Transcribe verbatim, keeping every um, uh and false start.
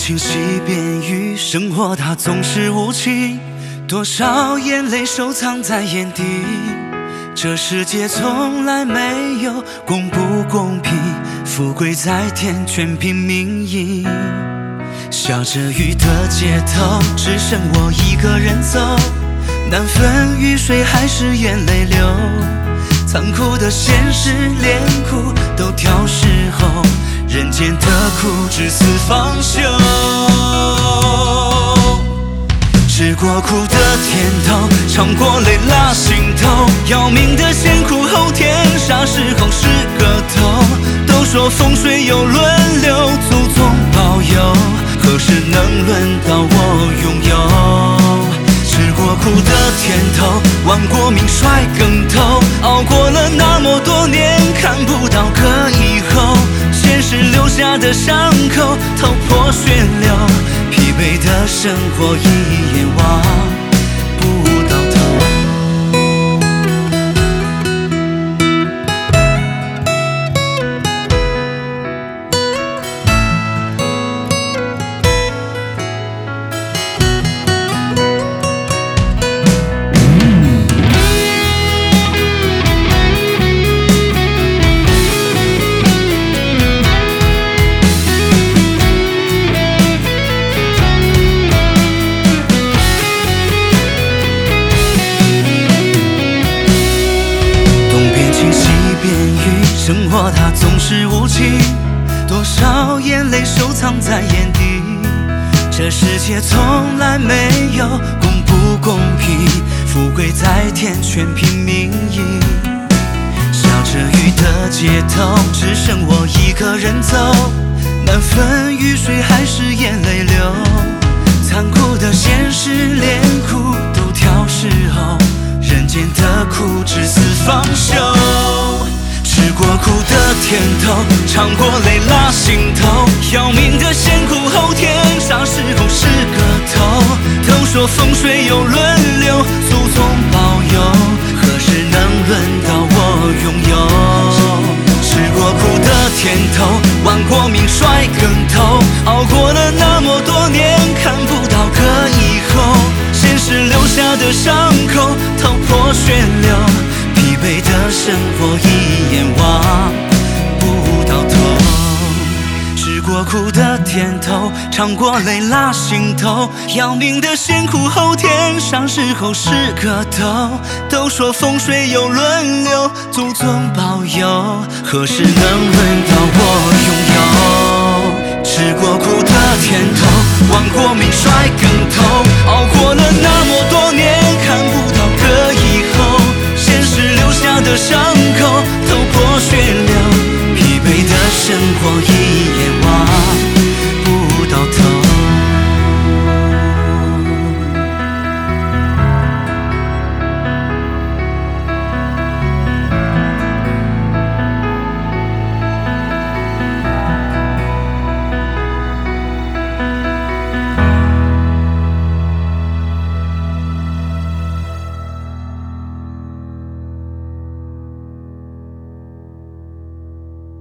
情西边雨，生活它总是无情，多少眼泪收藏在眼底。这世界从来没有公不公平，富贵在天，全凭命运。下着雨的街头，只剩我一个人走，难分雨水还是眼泪流。残酷的现实，连哭都挑事后，人间的苦至死方休。吃过苦的甜头，尝过泪辣心头，要命的先苦后甜，啥时候是个头？都说风水有轮流，祖宗保佑，何时能轮到我拥有？吃过苦的甜头，玩过命摔跟头，熬过了那么多年，看不到个以后。现实留下的伤口，头破血流，疲惫的生活一眼望不到头。生活它总是无情，多少眼泪收藏在眼底。这世界从来没有公不公平，富贵在天，全凭命运。下着雨的街头，只剩我一个人走，难分雨水还是眼泪流。残酷的现实，连哭都挑事后，人间的苦至死方休。吃过苦的甜头，尝过泪辣心头，要命的先苦后甜，啥时候是个头？都说风水有轮流，祖宗保佑，何时能轮到我拥有？吃过苦的甜头，玩过命摔跟头，熬过了那么多年，看不到个以后。现实留下的伤口，头破血流，疲惫的生活一眼望不到头。吃过苦的甜头，尝过泪辣心头，要命的先苦后甜，啥时候是个头？都说风水有轮流，祖宗保佑，何时能轮到我拥有？吃过苦的甜头，玩过命摔跟头，熬过了那么多年，看不到个以后。现实留下的伤口，头破血流，